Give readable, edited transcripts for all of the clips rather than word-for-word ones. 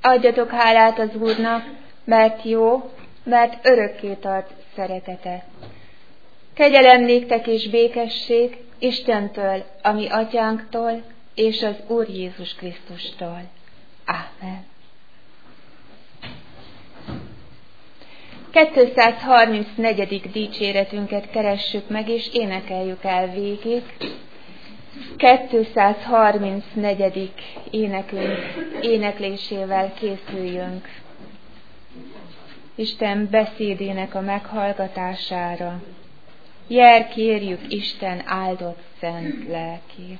Adjatok hálát az Úrnak, mert jó, mert örökké tart szeretete. Kegyelem néktek és békesség Istentől, a mi atyánktól, és az Úr Jézus Krisztustól. Ámen. 234. dicséretünket keressük meg, és énekeljük el végig. 234. énekünk éneklésével készüljünk Isten beszédének a meghallgatására. Jel kérjük Isten áldott szent lelkét.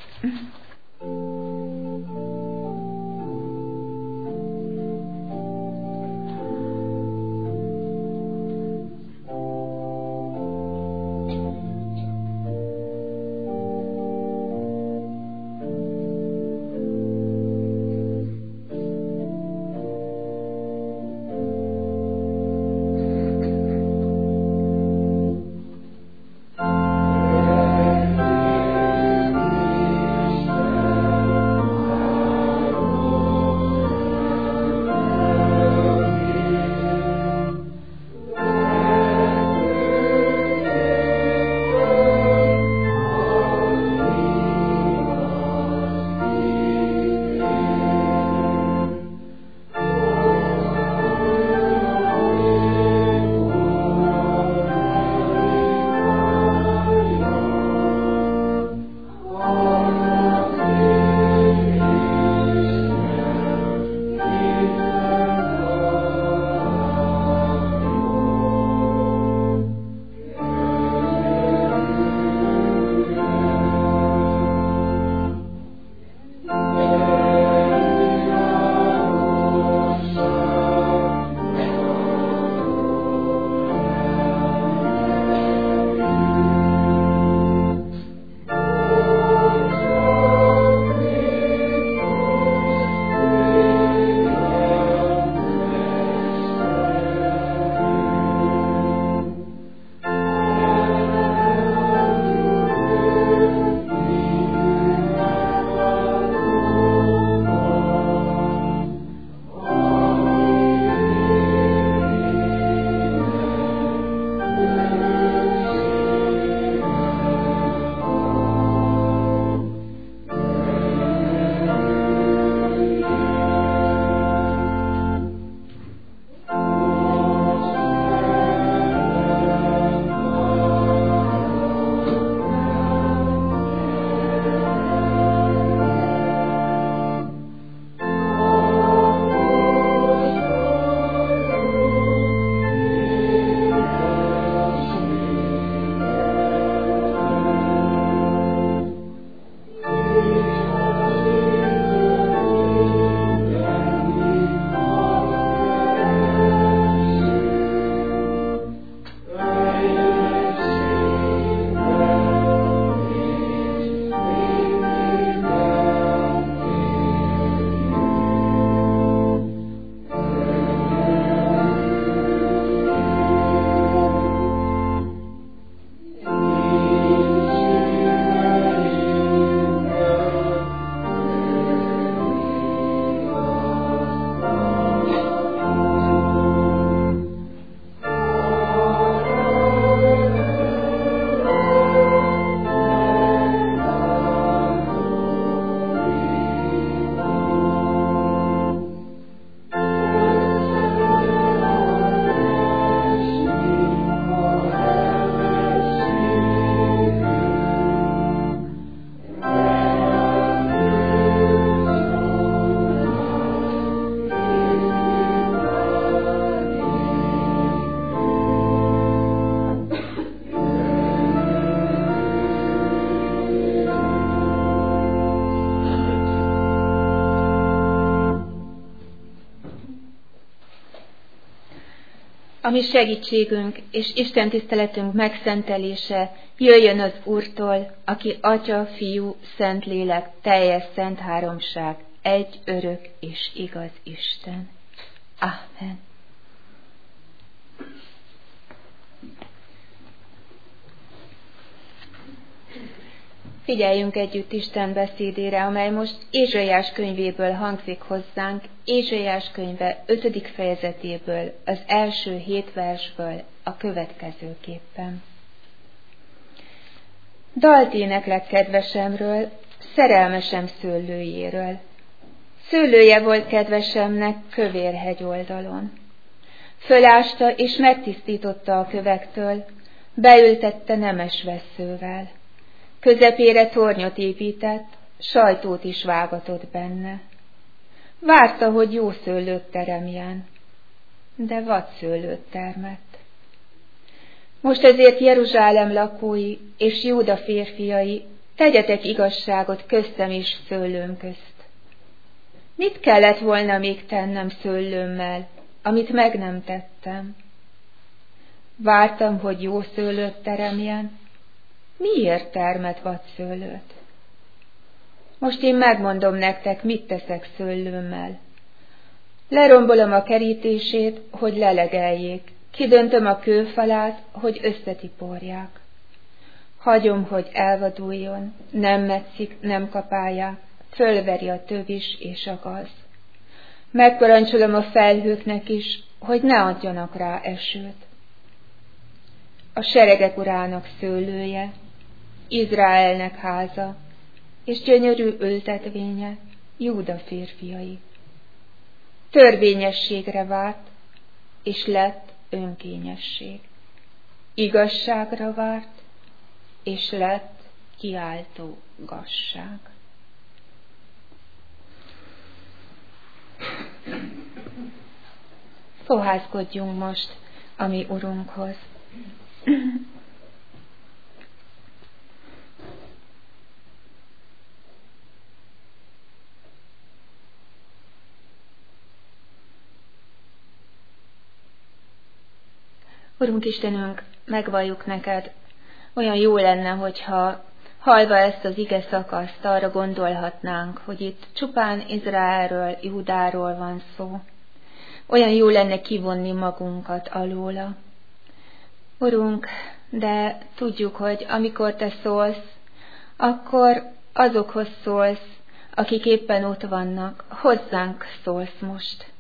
A mi segítségünk és Isten tiszteletünk megszentelése jöjjön az Úrtól, aki Atya, Fiú, Szentlélek, teljes szent háromság, egy örök és igaz Isten. Ámen. Figyeljünk együtt Isten beszédére, amely most Ézsaiás könyvéből hangzik hozzánk, Ézsaiás könyve 5. fejezetéből, az első 7 versből a következőképpen. Dalt éneklek kedvesemről, szerelmesem szőlőjéről. Szőlője volt kedvesemnek kövér hegyoldalon. Fölásta és megtisztította a kövektől, beültette nemes vesszővel. Közepére tornyot épített, sajtót is vágatott benne. Várta, hogy jó szőlőt teremjen, de vadszőlőt termett. Most ezért Jeruzsálem lakói és Júda férfiai, tegyetek igazságot köztem és szőlőm közt. Mit kellett volna még tennem szőlőmmel, amit meg nem tettem? Vártam, hogy jó szőlőt teremjen. Miért termet vadszőlőt? Most én megmondom nektek, mit teszek szőlőmmel. Lerombolom a kerítését, hogy lelegeljék. Kidöntöm a kőfalát, hogy összetiporják. Hagyom, hogy elvaduljon, nem metszik, nem kapálják, fölveri a tövis és a gaz. Megparancsolom a felhőknek is, hogy ne adjanak rá esőt. A seregek urának szőlője, Izraelnek háza, és gyönyörű ültetvénye, Júda férfiai. Törvényességre várt, és lett önkényesség. Igazságra várt, és lett kiáltó gazság. Fohászkodjunk most a mi Urunkhoz. Urunk Istenünk, megvalljuk neked, olyan jó lenne, hogyha hallva ezt az ige szakaszt, arra gondolhatnánk, hogy itt csupán Izraelről, Júdáról van szó. Olyan jó lenne kivonni magunkat alóla. Urunk, de tudjuk, hogy amikor te szólsz, akkor azokhoz szólsz, akik éppen ott vannak, hozzánk szólsz most.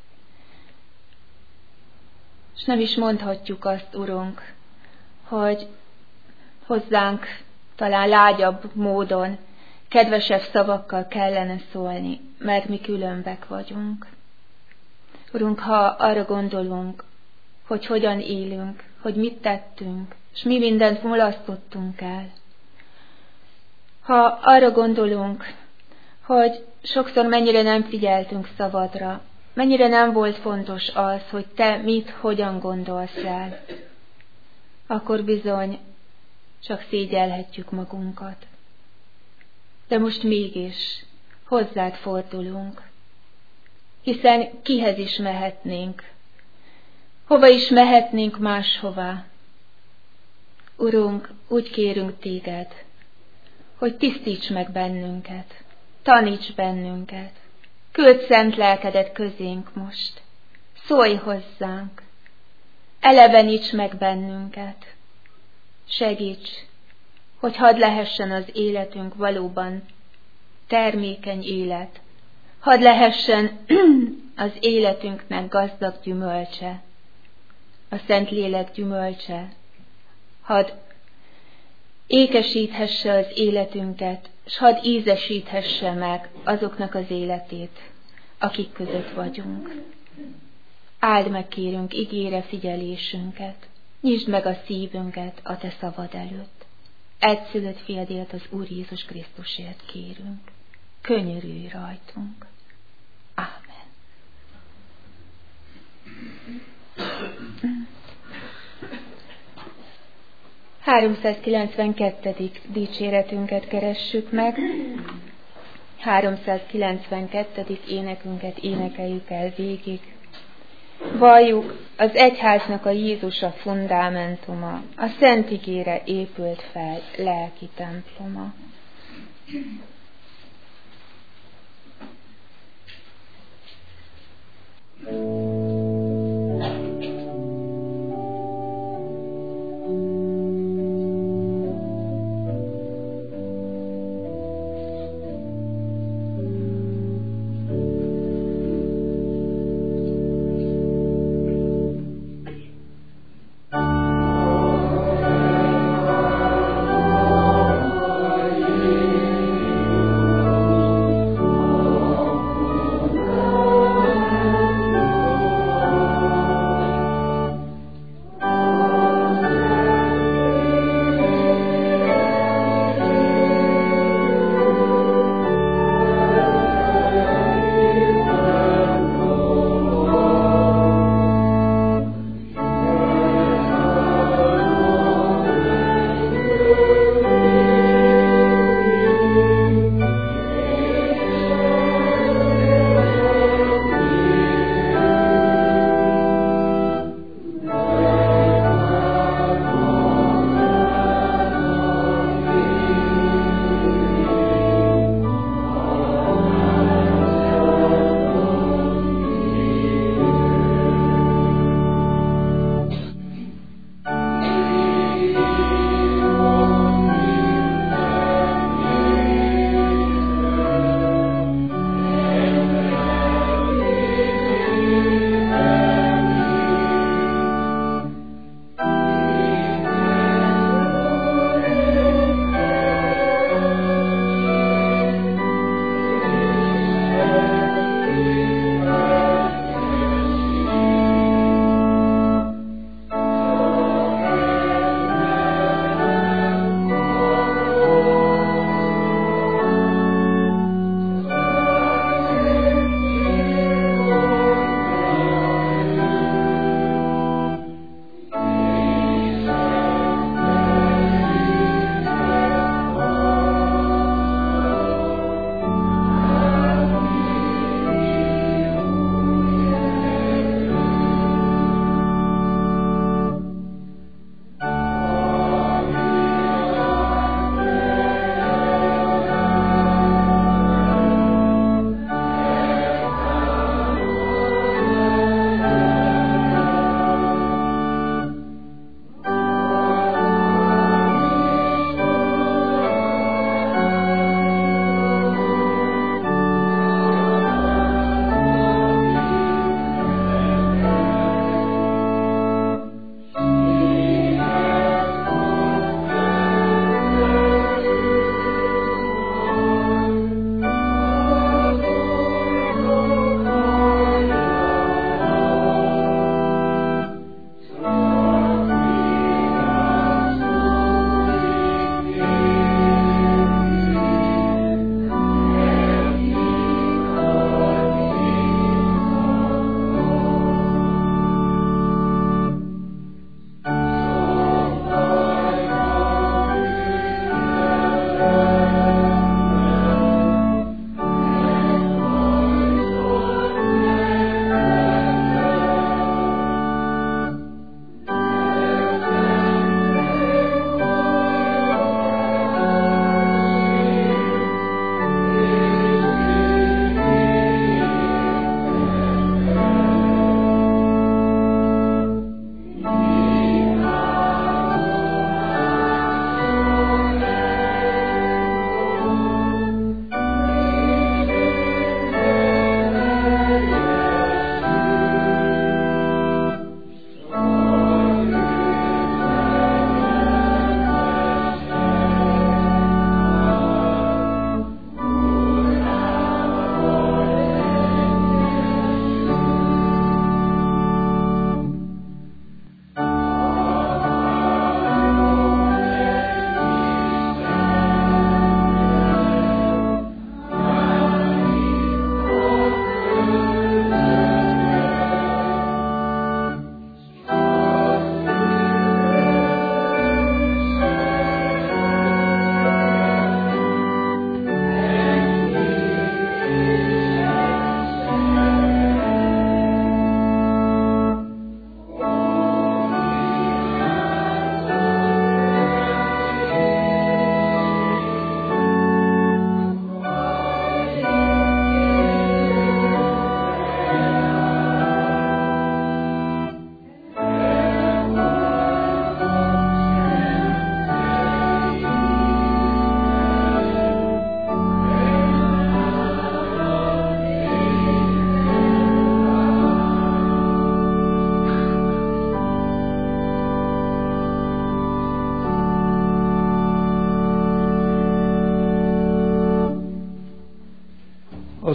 És nem is mondhatjuk azt, Urunk, hogy hozzánk talán lágyabb módon, kedvesebb szavakkal kellene szólni, mert mi különbek vagyunk. Urunk, ha arra gondolunk, hogy hogyan élünk, hogy mit tettünk, és mi mindent mulasztottunk el, ha arra gondolunk, hogy sokszor mennyire nem figyeltünk szavadra, mennyire nem volt fontos az, hogy te mit, hogyan gondolsz el, akkor bizony csak szégyelhetjük magunkat. De most mégis hozzád fordulunk, hiszen kihez is mehetnénk, hova is mehetnénk máshová. Urunk, úgy kérünk téged, hogy tisztíts meg bennünket, taníts bennünket, küld szent lelkedet közénk most, szólj hozzánk, eleveníts meg bennünket, segíts, hogy hadd lehessen az életünk valóban termékeny élet, hadd lehessen az életünknek gazdag gyümölcse, a Szentlélek gyümölcse, hadd ékesíthesse az életünket, s hadd ízesíthesse meg azoknak az életét, akik között vagyunk. Áld meg, kérünk, ígére figyelésünket, nyisd meg a szívünket a te szavad előtt. Egyszülött fiadért, az Úr Jézus Krisztusért kérünk. Könyörülj rajtunk. Ámen. ...392. dicséretünket keressük meg. 392. énekünket énekeljük el végig. Valljuk, az egyháznak a Jézus a fundamentuma, a szent igére épült fel lelki temploma.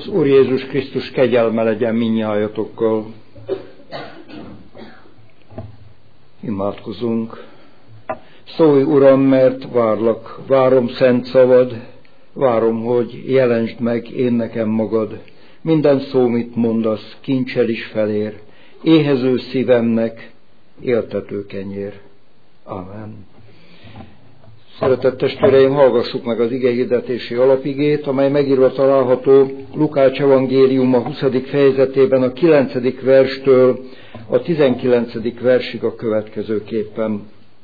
Az Úr Jézus Krisztus kegyelme legyen mindnyájatokkal. Imádkozunk. Szólj, Uram, mert várlak, várom szent szavad, várom, hogy jelentsd meg én nekem magad. Minden szó, mit mondasz, kincsel is felér, éhező szívemnek éltető kenyér. Amen. Szeretett testvéreim, hallgassuk meg az igehirdetési alapigét, amely megírva található Lukács evangéliuma 20. fejezetében a 9. verstől a 19. versig a következőképpen.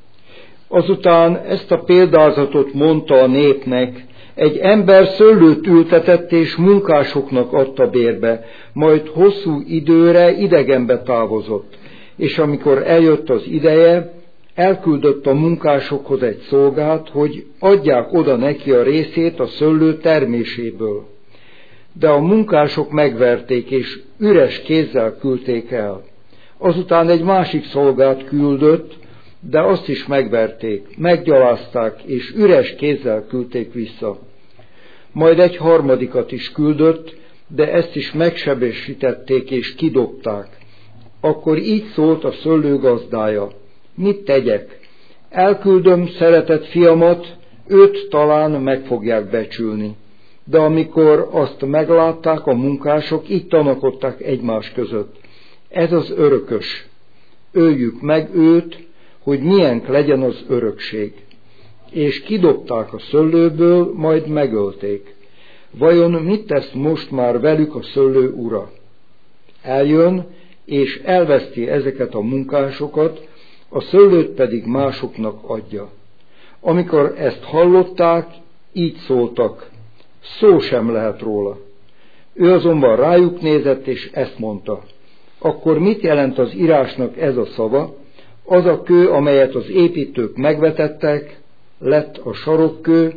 Azután ezt a példázatot mondta a népnek: egy ember szőlőt ültetett és munkásoknak adta bérbe, majd hosszú időre idegenbe távozott, és amikor eljött az ideje, elküldött a munkásokhoz egy szolgát, hogy adják oda neki a részét a szőlő terméséből. De a munkások megverték, és üres kézzel küldték el. Azután egy másik szolgát küldött, de azt is megverték, meggyalázták, és üres kézzel küldték vissza. Majd egy harmadikat is küldött, de ezt is megsebesítették, és kidobták. Akkor így szólt a szőlő gazdája: mit tegyek? Elküldöm szeretett fiamat, őt talán meg fogják becsülni. De amikor azt meglátták a munkások, így tanakodtak egymás között: ez az örökös, öljük meg őt, hogy milyenk legyen az örökség. És kidobták a szőlőből, majd megölték. Vajon mit tesz most már velük a szőlő ura? Eljön, és elveszti ezeket a munkásokat, a szőlőt pedig másoknak adja. Amikor ezt hallották, így szóltak: szó sem lehet róla. Ő azonban rájuk nézett, és ezt mondta: akkor mit jelent az írásnak ez a szava? Az a kő, amelyet az építők megvetettek, lett a sarokkő,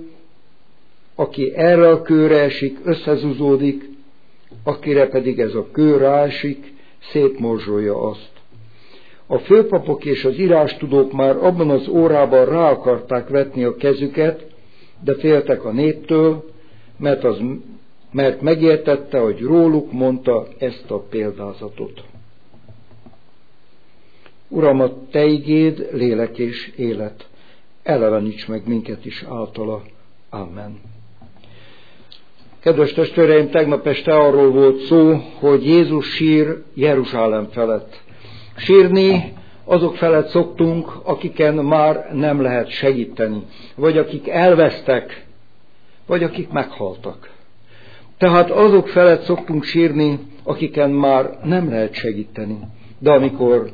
aki erre a kőre esik, összezúzódik, akire pedig ez a kő ráesik, szétmorzsolja azt. A főpapok és az írástudók már abban az órában rá akarták vetni a kezüket, de féltek a néptől, mert megértette, hogy róluk mondta ezt a példázatot. Uram, a Te igéd lélek és élet, eleveníts meg minket is általa. Amen. Kedves testvéreim, tegnap este arról volt szó, hogy Jézus sír Jeruzsálem felett. Sírni azok felett szoktunk, akiken már nem lehet segíteni, vagy akik elvesztek, vagy akik meghaltak. Tehát azok felett szoktunk sírni, akiken már nem lehet segíteni. De amikor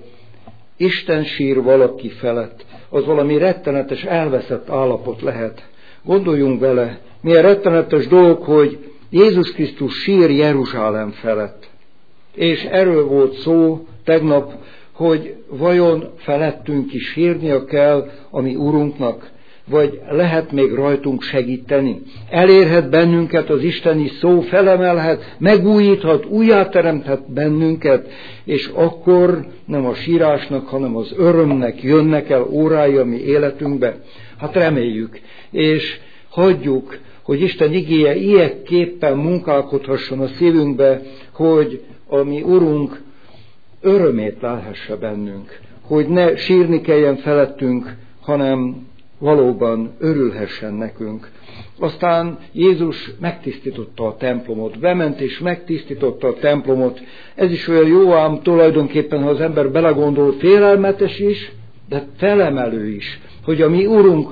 Isten sír valaki felett, az valami rettenetes, elveszett állapot lehet. Gondoljunk vele, milyen rettenetes dolog, hogy Jézus Krisztus sír Jeruzsálem felett. És erről volt szó tegnap, hogy vajon felettünk is sírnia kell a mi Urunknak, vagy lehet még rajtunk segíteni. Elérhet bennünket az isteni szó, felemelhet, megújíthat, újjáteremthet bennünket, és akkor nem a sírásnak, hanem az örömnek jönnek el órái a mi életünkbe. Hát reméljük, és hagyjuk, hogy Isten igéje ilyenképpen munkálkodhasson a szívünkbe, hogy a mi Urunk örömét lelhesse bennünk, hogy ne sírni kelljen felettünk, hanem valóban örülhessen nekünk. Aztán Jézus megtisztította a templomot, bement és megtisztította a templomot. Ez is olyan jó ám tulajdonképpen, ha az ember belegondol, félelmetes is, de felemelő is, hogy a mi Urunk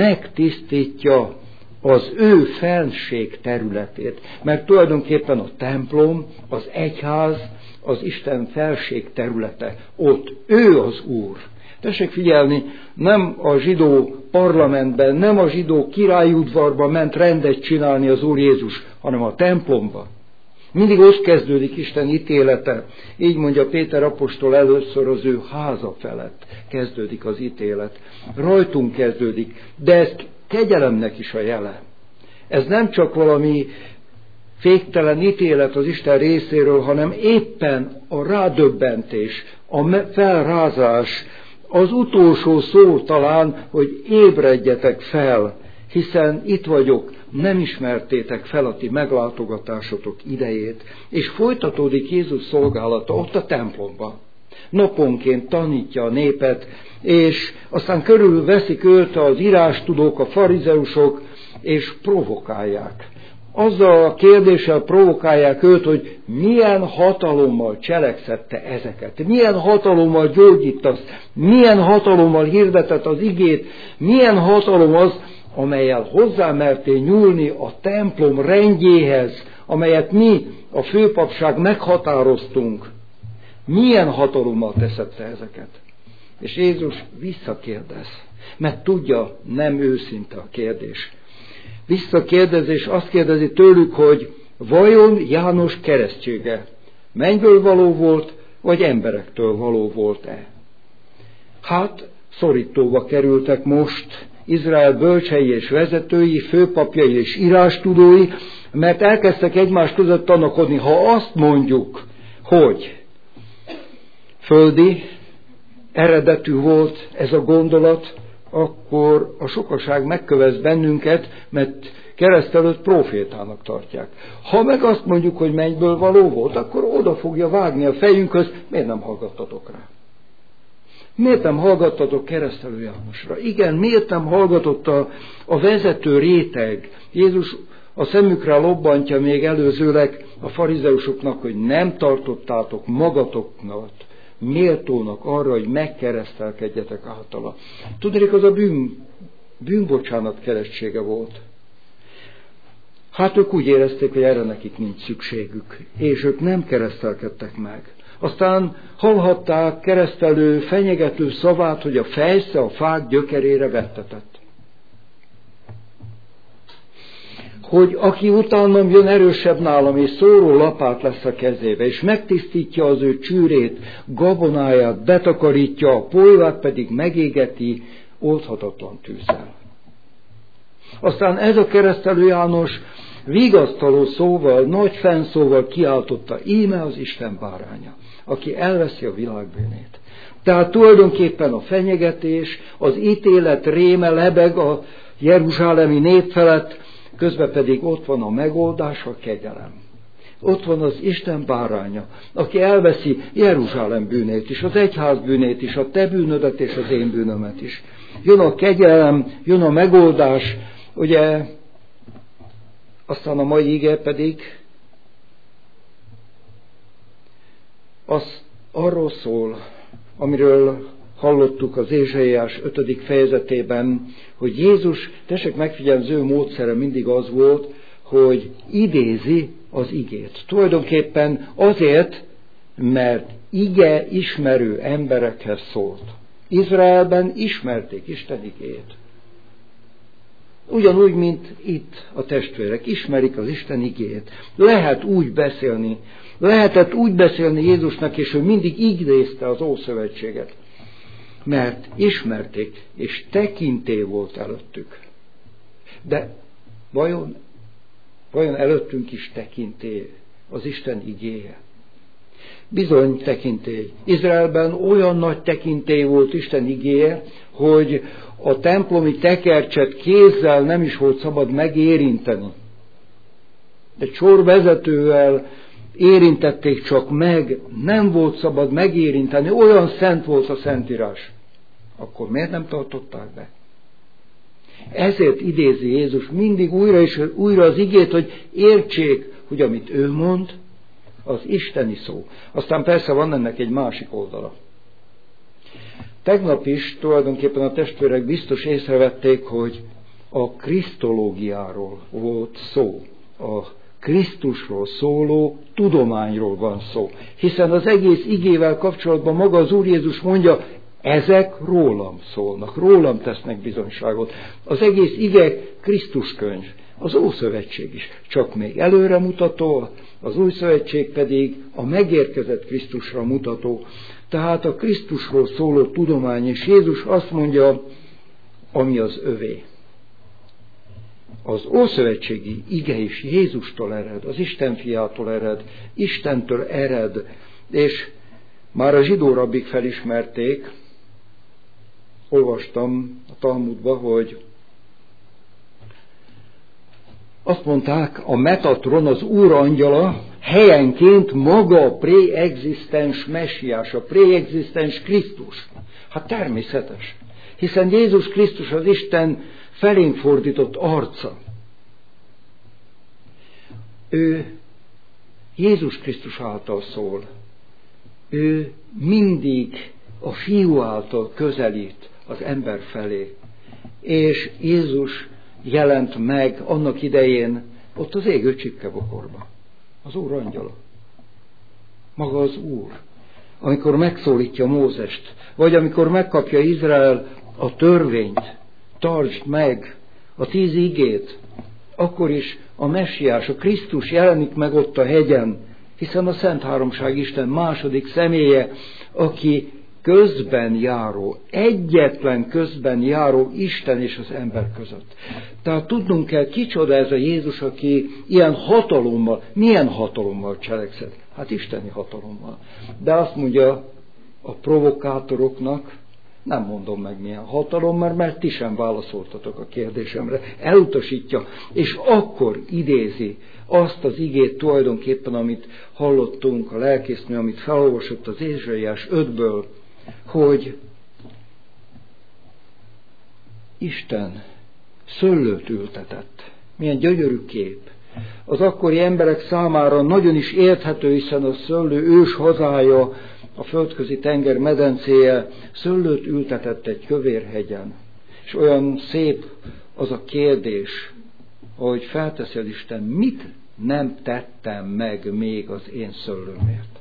megtisztítja az ő fenség területét. Mert tulajdonképpen a templom, az egyház, az Isten felség területe. Ott ő az Úr. Tessék figyelni, nem a zsidó parlamentben, nem a zsidó királyudvarban ment rendet csinálni az Úr Jézus, hanem a templomba. Mindig ott kezdődik Isten ítélete. Így mondja Péter apostol, először az ő háza felett kezdődik az ítélet. Rajtunk kezdődik, de ez kegyelemnek is a jele. Ez nem csak valami féktelen ítélet az Isten részéről, hanem éppen a rádöbbentés, a felrázás, az utolsó szó talán, hogy ébredjetek fel, hiszen itt vagyok, nem ismertétek fel a ti meglátogatásotok idejét, és folytatódik Jézus szolgálata ott a templomban. Naponként tanítja a népet, és aztán körül veszik őt az írástudók, a farizeusok, és provokálják. Azzal a kérdéssel provokálják őt, hogy milyen hatalommal cselekszette ezeket, milyen hatalommal gyógyítasz, milyen hatalommal hirdetett az igét, milyen hatalom az, amellyel hozzámertél nyúlni a templom rendjéhez, amelyet mi, a főpapság meghatároztunk. Milyen hatalommal teszed te ezeket? És Jézus visszakérdez, mert tudja, nem őszinte a kérdés. Visszakérdez, és azt kérdezi tőlük, hogy vajon János keresztsége mennyből való volt, vagy emberektől való volt-e? Hát, szorítóba kerültek most Izrael bölcsei és vezetői, főpapjai és írástudói, mert elkezdtek egymás között tanakodni. Ha azt mondjuk, hogy földi eredetű volt ez a gondolat, akkor a sokaság megkövez bennünket, mert kereszt előtt prófétának tartják. Ha meg azt mondjuk, hogy mennyből való volt, akkor oda fogja vágni a fejünkhöz, miért nem hallgattatok rá? Miért nem hallgattatok Keresztelő Jánosra? Igen, miért nem hallgatott a vezető réteg? Jézus a szemükre lobbantja még előzőleg a farizeusoknak, hogy nem tartottátok magatoknak méltónak arra, hogy megkeresztelkedjetek általa. Tudnék, az a bűnbocsánat keresztsége volt. Hát ők úgy érezték, hogy erre nekik nincs szükségük, és ők nem keresztelkedtek meg. Aztán hallhatták keresztelő, fenyegető szavát, hogy a fejsze a fák gyökerére vettetett. Hogy aki utánam jön erősebb nálam, és szóró lapát lesz a kezébe, és megtisztítja az ő csűrét, gabonáját, betakarítja, a polyvát pedig megégeti oldhatatlan tűzzel. Aztán ez a keresztelő János vigasztaló szóval, nagy fennszóval kiáltotta, íme az Isten báránya, aki elveszi a világ bűnét. Tehát tulajdonképpen a fenyegetés, az ítélet réme lebeg a jeruzsálemi nép felett, közben pedig ott van a megoldás, a kegyelem. Ott van az Isten báránya, aki elveszi Jeruzsálem bűnét is, az egyház bűnét is, a te bűnödet és az én bűnömet is. Jön a kegyelem, jön a megoldás, ugye, aztán a mai ige pedig az arról szól, amiről hallottuk az Ézsaiás 5. fejezetében, hogy Jézus, tessék megfigyelni, az ő módszere mindig az volt, hogy idézi az igét. Tulajdonképpen azért, mert ige ismerő emberekhez szólt. Izraelben ismerték Isten igét. Ugyanúgy, mint itt a testvérek ismerik az Isten igét. Lehetett úgy beszélni Jézusnak, és ő mindig idézte az Ószövetséget. Mert ismerték, és tekintély volt előttük. De vajon előttünk is tekintély az Isten igéje? Bizony tekintély. Izraelben olyan nagy tekintély volt Isten igéje, hogy a templomi tekercset kézzel nem is volt szabad megérinteni. Egy sorvezetővel érintették csak meg, nem volt szabad megérinteni, olyan szent volt a Szentírás. Akkor miért nem tartották be? Ezért idézi Jézus mindig újra és újra az igét, hogy értsék, hogy amit ő mond, az isteni szó. Aztán persze van ennek egy másik oldala. Tegnap is tulajdonképpen a testvérek biztos észrevették, hogy a krisztológiáról volt szó. A Krisztusról szóló tudományról van szó. Hiszen az egész igével kapcsolatban maga az Úr Jézus mondja, ezek rólam szólnak, rólam tesznek bizonyságot. Az egész ige Krisztus könyv, az Ószövetség is, csak még előre mutató, az Új Szövetség pedig a megérkezett Krisztusra mutató. Tehát a Krisztusról szóló tudomány, és Jézus azt mondja, ami az övé. Az ószövetségi ige is Jézustól ered, az Isten fiától ered, Istentől ered, és már a zsidó rabbik felismerték, olvastam a Talmudba, hogy azt mondták, a Metatron, az Úr angyala helyenként maga a preexisztens messiás, a preexisztens Krisztus. Hát természetes, hiszen Jézus Krisztus az Isten felénk fordított arca. Ő Jézus Krisztus által szól. Ő mindig a Fiú által közelít az ember felé. És Jézus jelent meg annak idején ott az égő csipkebokorba. Az Úr angyala. Maga az Úr. Amikor megszólítja Mózest, vagy amikor megkapja Izrael a törvényt, tartsd meg a 10 igét, akkor is a messiás, a Krisztus jelenik meg ott a hegyen, hiszen a Szent Háromság Isten második személye, aki közben járó, egyetlen közben járó Isten és az ember között. Tehát tudnunk kell, kicsoda ez a Jézus, aki ilyen hatalommal, milyen hatalommal cselekszik? Hát isteni hatalommal. De azt mondja a provokátoroknak, nem mondom meg milyen hatalom, mert ti sem válaszoltatok a kérdésemre. Elutasítja, és akkor idézi azt az igét tulajdonképpen, amit hallottunk a lelkésznő, amit felolvasott az Ézsaiás 5-ből, hogy Isten szőlőt ültetett. Milyen gyönyörű kép. Az akkori emberek számára nagyon is érthető, hiszen a szőlő ős hazája, a földközi tenger medencéje szőlőt ültetett egy kövér hegyen. És olyan szép az a kérdés, hogy felteszi az Isten, mit nem tettem meg még az én szőlőmért.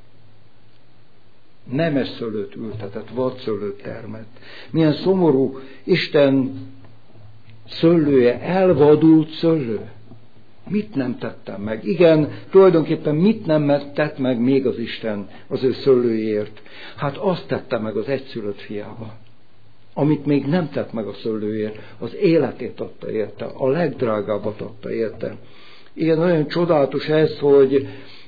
Nemes szőlőt ültetett, vadszőlőt termett. Milyen szomorú Isten szőlője, elvadult szőlő. Mit nem tettem meg? Igen, tulajdonképpen mit nem tett meg még az Isten az ő szőlőjért? Hát azt tette meg az egyszülött fiával, amit még nem tett meg a szőlőért, az életét adta érte, a legdrágábbat adta érte. Igen, olyan csodálatos ez, hogy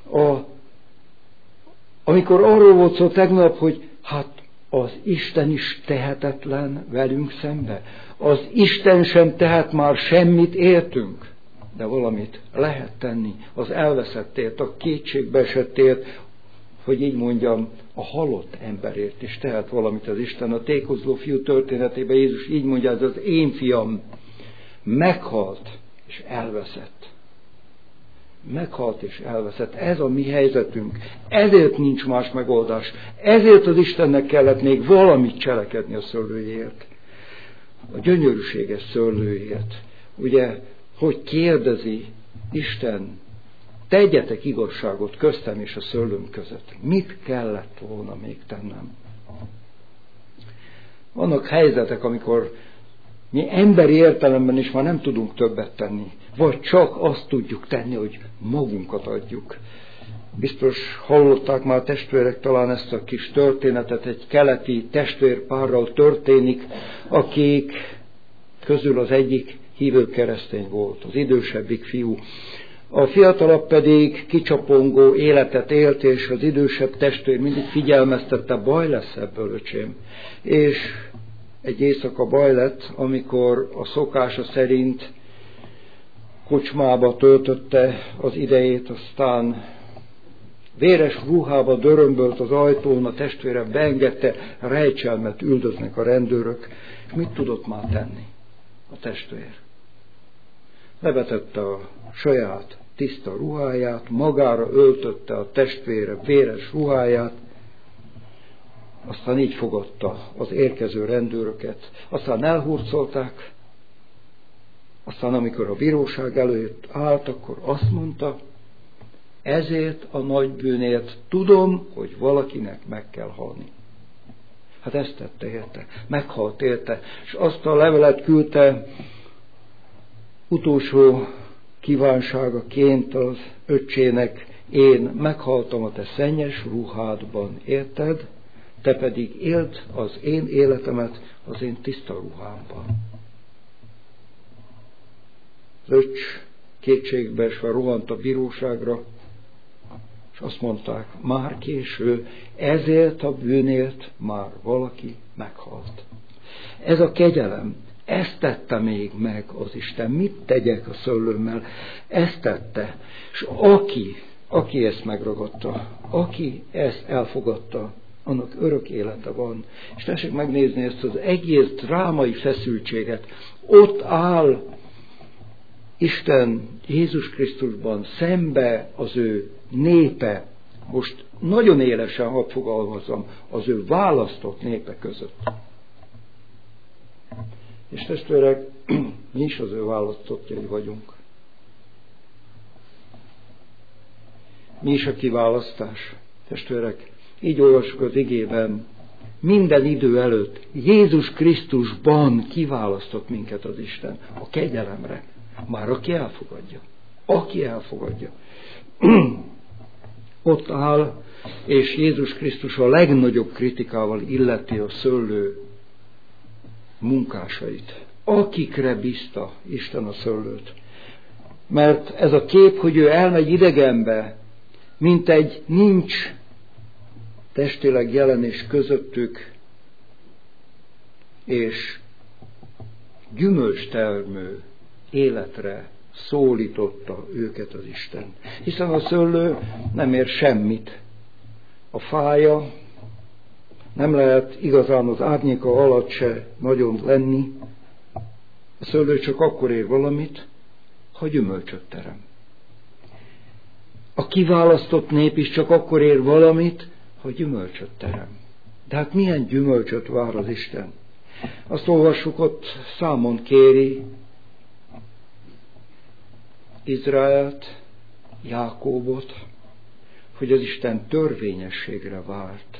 amikor arról volt szó tegnap, hogy hát az Isten is tehetetlen velünk szembe. Az Isten sem tehet már semmit értünk, de valamit lehet tenni az elveszettért, a kétségbeesettért, hogy így mondjam, a halott emberért is tehet valamit az Isten. A tékozló fiú történetében Jézus így mondja, ez az én fiam meghalt és elveszett. Meghalt és elveszett. Ez a mi helyzetünk. Ezért nincs más megoldás. Ezért az Istennek kellett még valamit cselekedni a szőlőjért. A gyönyörűséges szőlőjért. Ugye, hogy kérdezi Isten, tegyetek igazságot köztem és a szőlőm között. Mit kellett volna még tennem? Vannak helyzetek, amikor mi emberi értelemben is már nem tudunk többet tenni. Vagy csak azt tudjuk tenni, hogy magunkat adjuk. Biztos hallották már testvérek talán ezt a kis történetet, egy keleti testvérpárral történik, akik közül az egyik hívő keresztény volt, az idősebbik fiú. A fiatalabb pedig kicsapongó életet élt, és az idősebb testvér mindig figyelmeztette, baj lesz ebből, öcsém. És egy éjszaka baj lett, amikor a szokása szerint kocsmába töltötte az idejét, aztán véres ruhába dörömbölt az ajtón, a testvére beengedte, rejtselmet üldöznek a rendőrök. És mit tudott már tenni a testvér? Levetette a saját tiszta ruháját, magára öltötte a testvére véres ruháját, aztán így fogadta az érkező rendőröket. Aztán elhurcolták, aztán amikor a bíróság előtt állt, akkor azt mondta, ezért a nagy bűnért tudom, hogy valakinek meg kell halni. Hát ezt tette érte, meghalt érte, és azt a levelet küldte utolsó kívánságaként az öccsének, én meghaltam a te szennyes ruhádban, érted? Te pedig éld az én életemet az én tiszta ruhámban. Az öcs kétségbeesve rohant a bíróságra, és azt mondták, már késő, ezért a bűnért már valaki meghalt. Ez a kegyelem, Ezt tette még meg az Isten. Mit tegyek a szőlőmmel? Ezt tette. És aki ezt megragadta, aki ezt elfogadta, annak örök élete van. És tessék megnézni ezt az egész drámai feszültséget. Ott áll Isten Jézus Krisztusban szembe az ő népe, most nagyon élesen hadd fogalmazom, az ő választott népe között. És testvérek, mi is az ő választottjai vagyunk. Mi is a kiválasztás, testvérek. Így olvassuk az igében, minden idő előtt Jézus Krisztusban kiválasztott minket az Isten a kegyelemre. Már aki elfogadja. Aki elfogadja. Ott áll, és Jézus Krisztus a legnagyobb kritikával illeti a szőlő munkásait. Akikre bízta Isten a szőlőt. Mert ez a kép, hogy ő elmegy idegenbe, mint egy nincs testileg jelenés közöttük, és gyümölcstermő életre szólította őket az Isten. Hiszen a szőlő nem ér semmit. A fája nem lehet igazán az árnyéka alatt se nagyon lenni. A szőlő csak akkor ér valamit, ha gyümölcsöt terem. A kiválasztott nép is csak akkor ér valamit, ha gyümölcsöt terem. De hát milyen gyümölcsöt vár az Isten? Azt olvassuk, ott számon kéri Izraelt, Jákóbot, hogy az Isten törvényességre várt.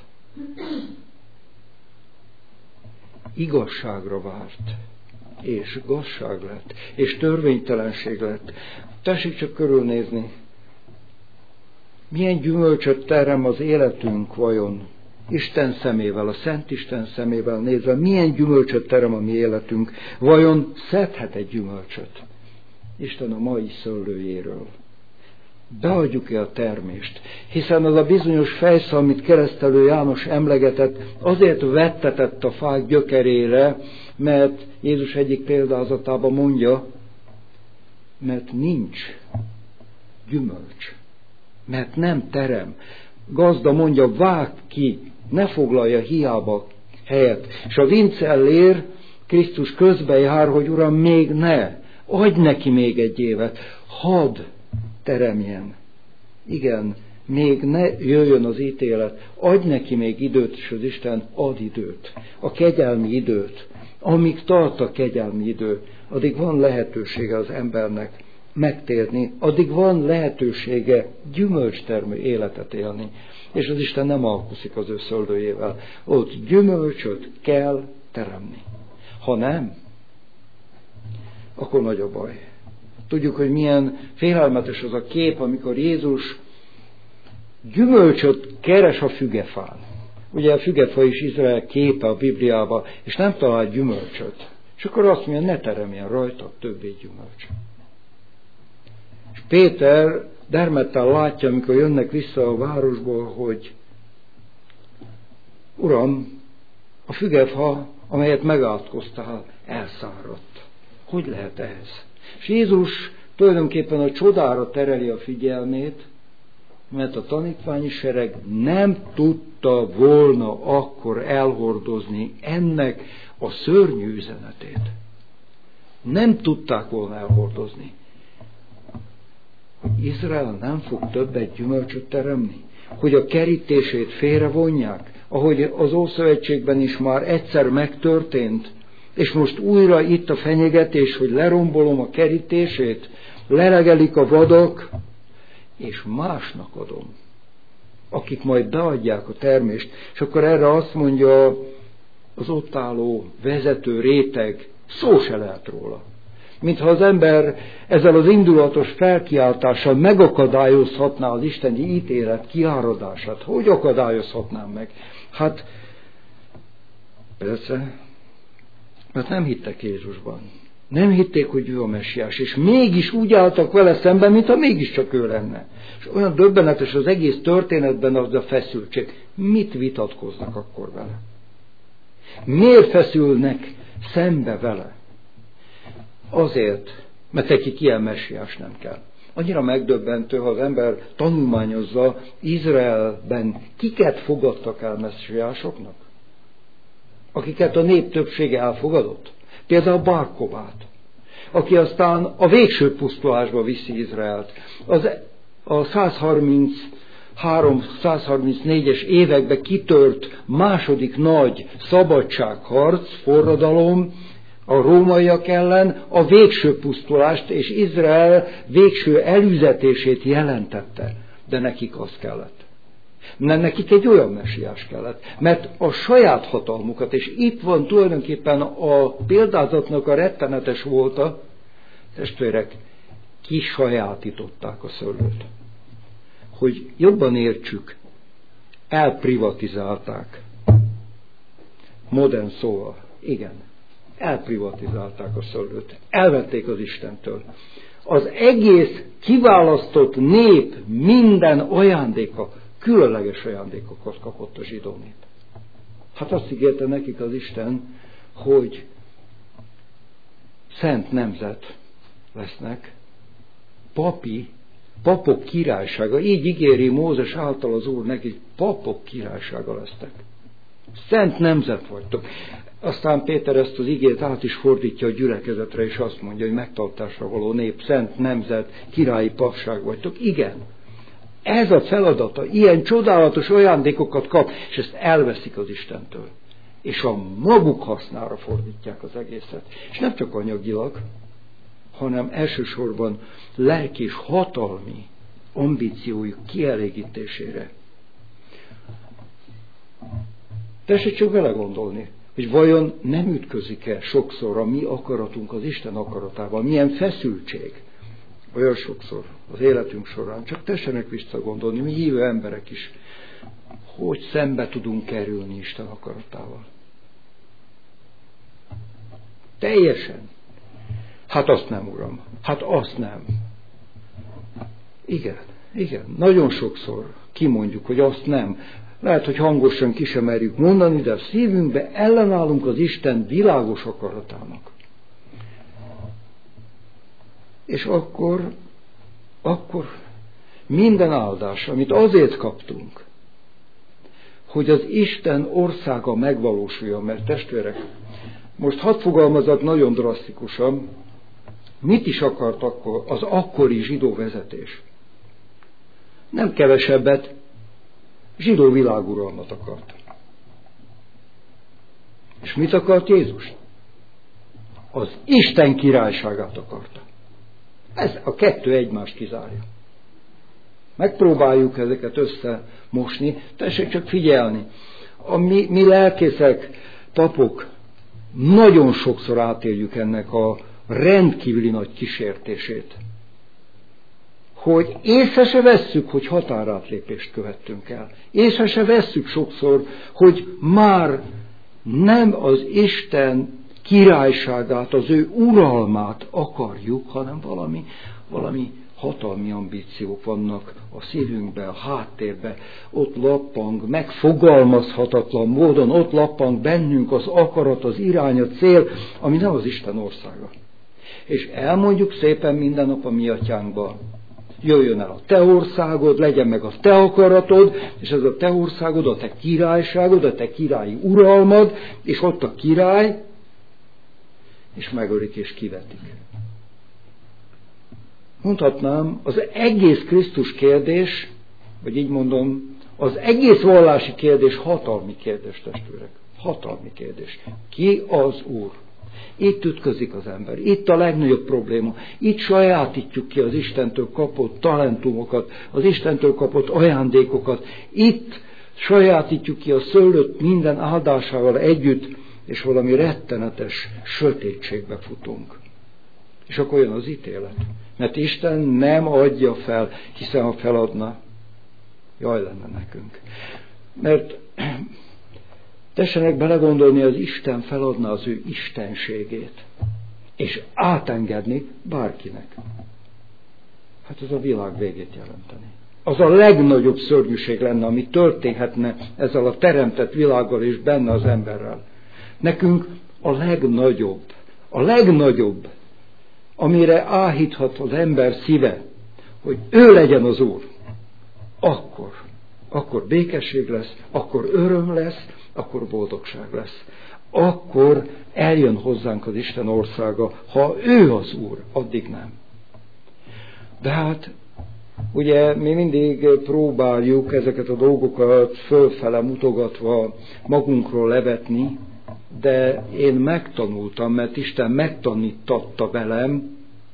Igazságra várt. És gazság lett. És törvénytelenség lett. Tessék csak körülnézni. Milyen gyümölcsöt terem az életünk vajon? Isten szemével, a Szent Isten szemével nézve, milyen gyümölcsöt terem a mi életünk? Vajon szedhet egy gyümölcsöt? Isten a mai szőlőjéről. Beadjuk-e a termést? Hiszen az a bizonyos fejszal, amit Keresztelő János emlegetett, azért vettetett a fák gyökerére, mert Jézus egyik példázatában mondja, mert nincs gyümölcs. Mert nem terem. Gazda mondja, vágd ki, ne foglalja hiába helyet. És a vincellér Krisztus közbe jár, hogy Uram, még ne, adj neki még egy évet, hadd teremjen. Igen, még ne jöjjön az ítélet, adj neki még időt, és az Isten ad időt, a kegyelmi időt. Amíg tart a kegyelmi idő, addig van lehetősége az embernek megtérni, addig van lehetősége gyümölcstermő életet élni. És az Isten nem alkuszik az ő szőlőjével. Ott gyümölcsöt kell teremni. Ha nem, akkor nagy a baj. Tudjuk, hogy milyen félelmetes az a kép, amikor Jézus gyümölcsöt keres a fügefán. Ugye a fügefa is Izrael képe a Bibliában, és nem talál gyümölcsöt. És akkor azt mondja, ne teremjen rajta többé gyümölcs. És Péter dermedten látja, amikor jönnek vissza a városból, hogy Uram, a fügefa, amelyet megátkoztál, elszáradt. Hogy lehet ez? És Jézus tulajdonképpen a csodára tereli a figyelmét, mert a tanítványi sereg nem tudta volna akkor elhordozni ennek a szörnyű üzenetét. Nem tudták volna elhordozni. Hogy Izrael nem fog többet gyümölcsöt teremni? Hogy a kerítését félrevonják? Ahogy az Ószövetségben is már egyszer megtörtént, és most újra itt a fenyegetés, hogy lerombolom a kerítését, lelegelik a vadak, és másnak adom, akik majd beadják a termést. És akkor erre azt mondja az ott álló vezető réteg, szó se lehet róla. Mintha az ember ezzel az indulatos felkiáltással megakadályozhatná az isteni ítélet kiáradását. Hogy akadályozhatnám meg? Hát persze, mert nem hittek Jézusban. Nem hitték, hogy ő a messiás, és mégis úgy álltak vele szemben, mintha mégiscsak ő lenne. És olyan döbbenetes az egész történetben az a feszültség. Mit vitatkoznak akkor vele? Miért feszülnek szembe vele? Azért, mert nekik ilyen messiás nem kell. Annyira megdöbbentő, ha az ember tanulmányozza, Izraelben kiket fogadtak el messiásoknak? Akiket a nép többsége elfogadott. Például Bar-Kobát, aki aztán a végső pusztulásba viszi Izraelt. A 133-134-es években kitört második nagy szabadságharc, forradalom a rómaiak ellen a végső pusztulást és Izrael végső elüzetését jelentette. De nekik az kellett. Mert nekik egy olyan messiás kellett. Mert a saját hatalmukat, és itt van tulajdonképpen a példázatnak a rettenetes volta, testvérek, kisajátították a szőlőt. Hogy jobban értsük, elprivatizálták. Modern szóval, igen, elprivatizálták a szőlőt. Elvették az Istentől. Az egész kiválasztott nép minden ajándéka, különleges ajándékokat kapott a zsidó nép. Hát azt ígérte nekik az Isten, hogy szent nemzet lesznek, papok királysága. Így ígéri Mózes által az Úr nekik, papok királysága lesznek. Szent nemzet vagytok. Aztán Péter ezt az igét át is fordítja a gyülekezetre, és azt mondja, hogy megtartásra való nép, szent nemzet, királyi papság vagytok. Igen. Ez a feladata, ilyen csodálatos ajándékokat kap, és ezt elveszik az Istentől. És a maguk hasznára fordítják az egészet. És nem csak anyagilag, hanem elsősorban lelki és hatalmi ambíciójuk kielégítésére. Tessék csak vele gondolni, hogy vajon nem ütközik-e sokszor a mi akaratunk az Isten akaratával, milyen feszültség. Olyan sokszor az életünk során, csak tessenek visszagondolni, mi hívő emberek is, hogy szembe tudunk kerülni Isten akaratával. Teljesen. Hát azt nem, Uram. Hát azt nem. Igen. Nagyon sokszor kimondjuk, hogy azt nem. Lehet, hogy hangosan ki sem merjük mondani, de a szívünkbe ellenállunk az Isten világos akaratának. És akkor minden áldás, amit azért kaptunk, hogy az Isten országa megvalósuljon, mert testvérek, most hadd fogalmazok nagyon drasztikusan, mit is akart akkor az akkori zsidó vezetés? Nem kevesebbet, zsidó világuralmat akart. És mit akart Jézus? Az Isten királyságát akarta. Ez a kettő egymást kizárja. Megpróbáljuk ezeket összemosni, tessék csak figyelni. Mi lelkészek, papok, nagyon sokszor átéljük ennek a rendkívüli nagy kísértését. Hogy észre se vesszük, hogy határátlépést követtünk el. Észre se vesszük sokszor, hogy már nem az Isten királyságát, az ő uralmát akarjuk, hanem valami hatalmi ambíciók vannak a szívünkben, a háttérben. Ott lappang, megfogalmazhatatlan módon, ott lappang bennünk az akarat, az irány, a cél, ami nem az Isten országa. És elmondjuk szépen minden nap a mi atyánkban. Jöjjön el a te országod, legyen meg a te akaratod, és ez a te országod, a te királyságod, a te királyi uralmad, és ott a király, és megölik és kivetik. Mondhatnám, az egész Krisztus kérdés, vagy így mondom, az egész vallási kérdés hatalmi kérdés, testvérek. Hatalmi kérdés. Ki az Úr? Itt ütközik az ember. Itt a legnagyobb probléma. Itt sajátítjuk ki az Istentől kapott talentumokat, az Istentől kapott ajándékokat. Itt sajátítjuk ki a szőlőt minden áldásával együtt, és valami rettenetes sötétségbe futunk. És akkor jön az ítélet. Mert Isten nem adja fel, hiszen ha feladna, jaj lenne nekünk. Mert tessenek belegondolni, az Isten feladna az ő istenségét, és átengedni bárkinek. Hát ez a világ végét jelenteni. Az a legnagyobb szörnyűség lenne, ami történhetne ezzel a teremtett világgal és benne az emberrel. Nekünk a legnagyobb amire áhíthat az ember szíve, hogy ő legyen az Úr, akkor békesség lesz, akkor öröm lesz, akkor boldogság lesz. Akkor eljön hozzánk az Isten országa, ha ő az Úr, addig nem. De hát, ugye mi mindig próbáljuk ezeket a dolgokat fölfele mutogatva magunkról levetni, de én megtanultam, mert Isten megtanítatta velem,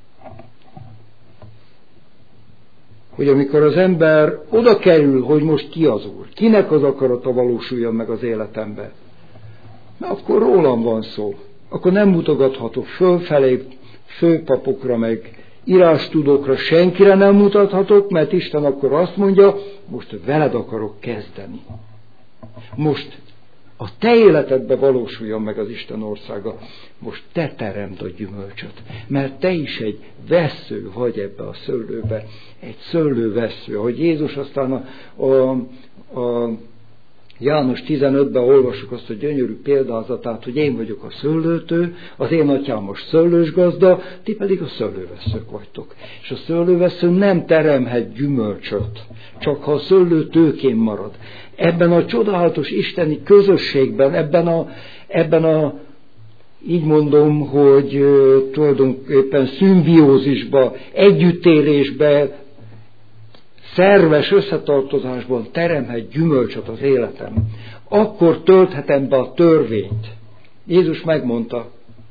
hogy amikor az ember oda kerül, hogy most ki az Úr, kinek az akarata valósuljon meg az életembe, akkor rólam van szó. Akkor nem mutogathatok fölfelé, főpapokra, meg írástudókra, senkire nem mutathatok, mert Isten akkor azt mondja, most veled akarok kezdeni. Most a te életedbe valósuljon meg az Isten országa. Most te teremd a gyümölcsöt. Mert te is egy vessző vagy ebbe a szőlőbe. Egy szőlővessző. Ahogy Jézus aztán a János 15-ben olvassuk azt a gyönyörű példázatát, hogy én vagyok a szőlőtő, az én atyám most szőlős gazda, ti pedig a szőlővesszők vagytok. És a szőlővessző nem teremhet gyümölcsöt, csak ha a szőlő tőkén marad. Ebben a csodálatos isteni közösségben, ebben a így mondom, hogy tulajdonképpen szimbiózisba, együttélésbe, szerves összetartozásban teremhet gyümölcsöt az életem. Akkor tölthetem be a törvényt. Jézus megmondta,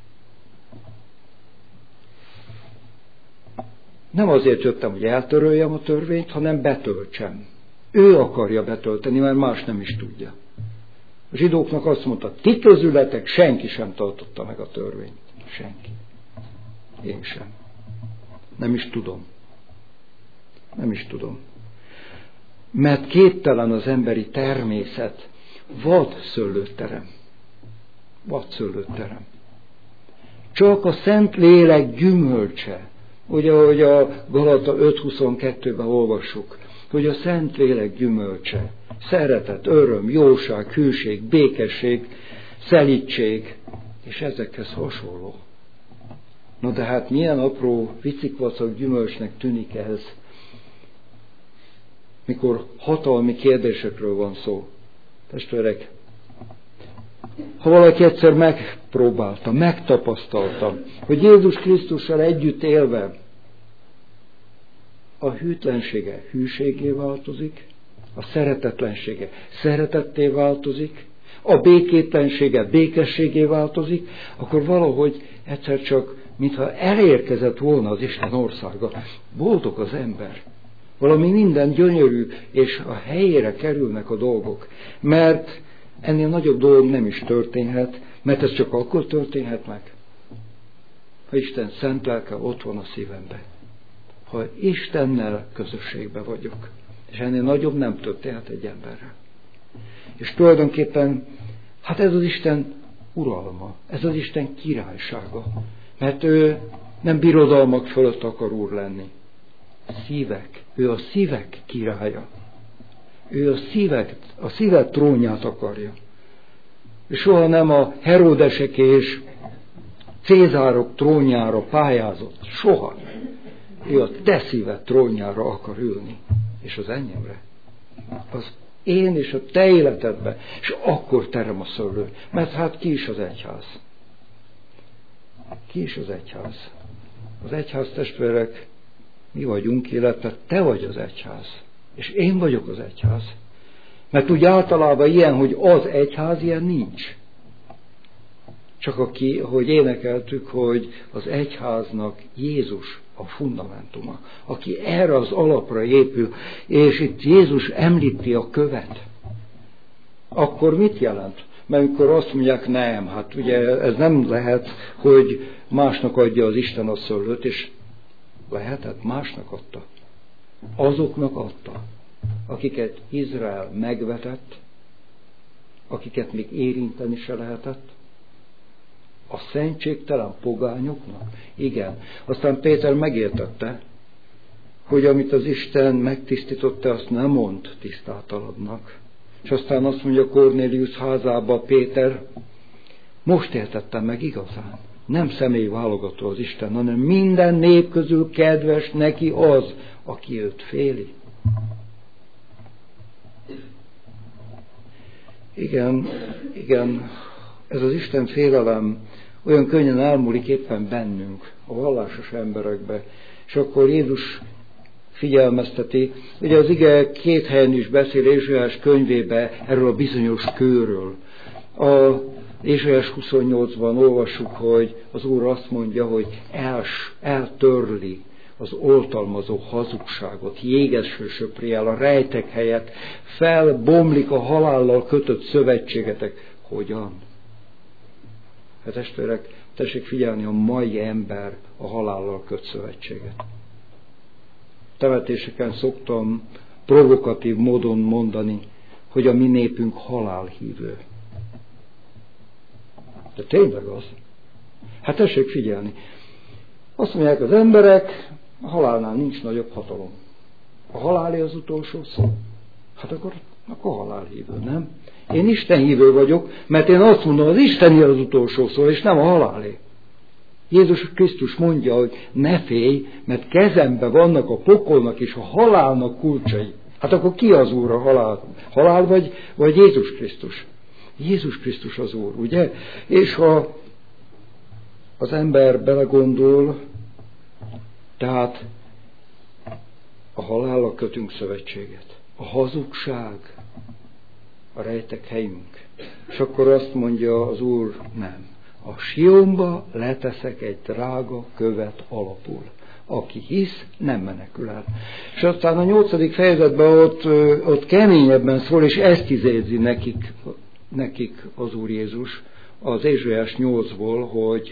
nem azért jöttem, hogy eltöröljem a törvényt, hanem betöltsem. Ő akarja betölteni, mert más nem is tudja. A zsidóknak azt mondta, ti közületek senki sem tartotta meg a törvényt. Senki. Én sem. Nem is tudom. Nem is tudom. Mert képtelen az emberi természet. Vad szőlőterem. Vad szőlőterem. Csak a Szent Lélek gyümölcse. Ugye, ahogy a Galata 5.22-ben olvassuk, hogy a Szent Lélek gyümölcse. Szeretet, öröm, jóság, hűség, békesség, szelídség, és ezekhez hasonló. Na de hát milyen apró vicikvacak gyümölcsnek tűnik ez, mikor hatalmi kérdésekről van szó. Testvérek, ha valaki egyszer megpróbálta, megtapasztalta, hogy Jézus Krisztussal együtt élve a hűtlensége hűségé változik, a szeretetlensége szeretetté változik, a békétlensége békességé változik, akkor valahogy egyszer csak, mintha elérkezett volna az Isten országa. Boldog az ember. Valami minden gyönyörű, és a helyére kerülnek a dolgok. Mert ennél nagyobb dolog nem is történhet, mert ez csak akkor történhet meg, ha Isten szent lelke ott van a szívemben. Ha Istennel közösségben vagyok. És ennél nagyobb nem történhet egy emberrel. És tulajdonképpen, hát ez az Isten uralma, ez az Isten királysága. Mert ő nem birodalmak fölött akar úr lenni. Szívek. Ő a szívek királya. Ő a szívek trónját akarja. És soha nem a Heródesek és Cézárok trónjára pályázott. Soha. Ő a te szíved trónjára akar ülni. És az enyémre. Az én és a te életedbe. És akkor terem a szőlő. Mert hát ki is az egyház? Ki is az egyház? Az egyház, testvérek, mi vagyunk, illetve te vagy az egyház. És én vagyok az egyház. Mert úgy általában ilyen, hogy az egyház, ilyen nincs. Csak hogy énekeltük, hogy az egyháznak Jézus a fundamentuma, aki erre az alapra épül, és itt Jézus említi a követ. Akkor mit jelent? Mert amikor azt mondják, nem, hát ugye ez nem lehet, hogy másnak adja az Isten a szőlőt, és lehetett, másnak adta. Azoknak adta, akiket Izrael megvetett, akiket még érinteni se lehetett, a szentségtelen pogányoknak? Igen. Aztán Péter megértette, hogy amit az Isten megtisztította, azt nem mond tisztátalannak. És aztán azt mondja Kornélius házába Péter, most értettem meg igazán. Nem személy válogató az Isten, hanem minden nép közül kedves neki az, aki őt féli. Igen, ez az Isten félelem olyan könnyen elmúlik éppen bennünk, a vallásos emberekbe. És akkor Jézus figyelmezteti, ugye az ige 2 helyen is beszél Ézsaiás könyvébe erről a bizonyos kőről. A Ézsaiás 28-ban olvassuk, hogy az Úr azt mondja, hogy eltörli az oltalmazó hazugságot, jégesről söpri el a rejtek helyett, felbomlik a halállal kötött szövetségetek. Hogyan? Hát testvérek, tessék figyelni, a mai ember a halállal köt szövetséget. Temetéseken szoktam provokatív módon mondani, hogy a mi népünk halálhívő. De tényleg az. Hát tessék figyelni. Azt mondják az emberek, a halálnál nincs nagyobb hatalom. A halálé az utolsó szó. Hát akkor halálhívő, nem? Én istenhívő vagyok, mert én azt mondom, az isteni az utolsó szó, és nem a halálé. Jézus Krisztus mondja, hogy ne félj, mert kezemben vannak a pokolnak és a halálnak kulcsai. Hát akkor ki az Úr a halál? Halál vagy Jézus Krisztus? Jézus Krisztus az Úr, ugye? És ha az ember belegondol, tehát a halállal kötünk szövetséget. A hazugság a rejtek helyünk. És akkor azt mondja az Úr, nem. A Sionba leteszek egy drága követ alapul. Aki hisz, nem menekül el. És aztán a 8. fejezetben ott keményebben szól, és ezt idézi nekik az Úr Jézus az Ézsaiás 8-ból,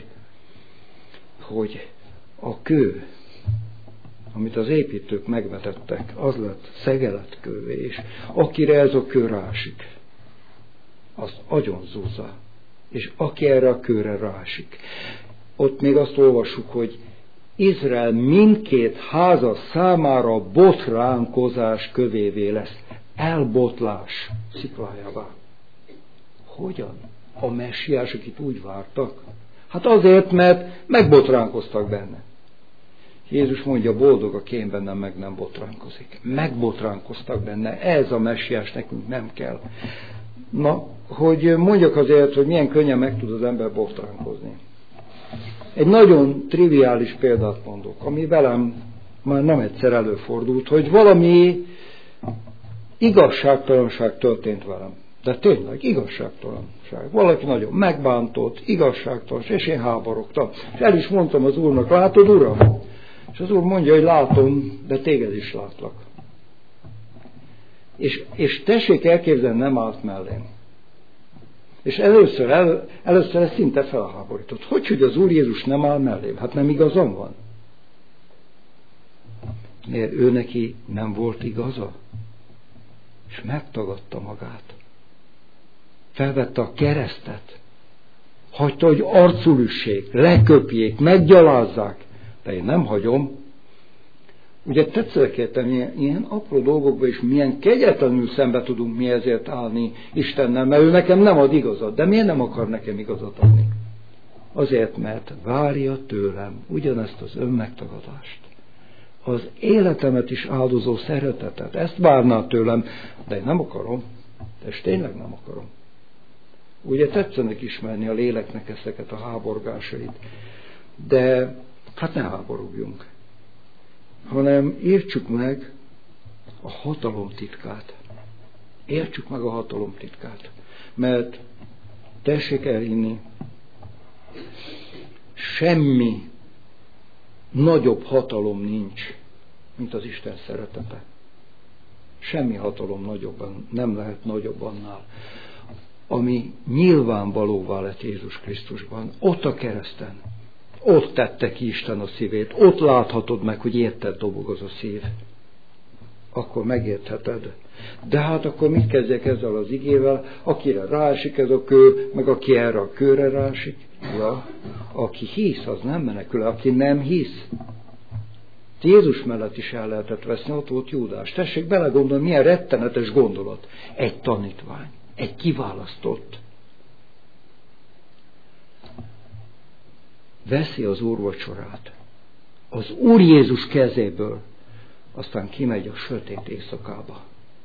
hogy a kő, amit az építők megvetettek, az lett szegelet kővé, és akire ez a kő rásik, az agyonzúzza, és aki erre a kőre rásik. Ott még azt olvassuk, hogy Izrael mindkét háza számára botránkozás kövévé lesz, elbotlás sziklájává. Hogyan? A messiás, akit úgy vártak? Hát azért, mert megbotránkoztak benne. Jézus mondja, boldog, aki én bennem meg nem botránkozik. Megbotránkoztak benne, ez a messiás nekünk nem kell. Na, hogy mondjak azért, hogy milyen könnyen meg tud az ember botránkozni. Egy nagyon triviális példát mondok, ami velem már nem egyszer előfordult, hogy valami igazságtalanság történt velem. De tényleg igazságtalanság. Valaki nagyon megbántott, igazságtalanság, és én háborogtam. És el is mondtam az Úrnak, látod, Uram? És az Úr mondja, hogy látom, de téged is látlak. És tessék elképzelni, nem állt mellém. És először ez szinte felháborított. Hogy az Úr Jézus nem áll mellém? Hát nem igazam van. Miért ő neki nem volt igaza? És megtagadta magát. Felvette a keresztet. Hagyta, hogy arcul üssék, leköpjék, meggyalázzák. De én nem hagyom. Ugye tetszett értem, ilyen apró dolgokban is milyen kegyetlenül szembe tudunk mi ezért állni Istennel, mert ő nekem nem ad igazat. De miért nem akar nekem igazat adni? Azért, mert várja tőlem ugyanezt az önmegtagadást. Az életemet is áldozó szeretetet. Ezt várná tőlem, de én nem akarom. De ezt tényleg nem akarom. Ugye tetszenek ismerni a léleknek ezeket a háborgásait. De hát ne háborugjunk, hanem értsük meg a hatalom titkát. Értsük meg a hatalom titkát. Mert tessék elhinni, semmi nagyobb hatalom nincs, mint az Isten szeretete. Semmi hatalom nagyobban, nem lehet nagyobb annál, ami nyilvánvalóvá lett Jézus Krisztusban, ott a kereszten. Ott tette ki Isten a szívét, ott láthatod meg, hogy érted dobog az a szív. Akkor megértheted. De hát akkor mit kezdjek ezzel az igével, akire rásik ez a kő, meg aki erre a kőre rásik? Ja, aki hisz, az nem menekül, aki nem hisz. Jézus mellett is el lehetett veszni, ott volt Júdás. Tessék belegondolni, milyen rettenetes gondolat. Egy tanítvány, egy kiválasztott. veszi az úrvacsorát az Úr Jézus kezéből, aztán kimegy a sötét éjszakába,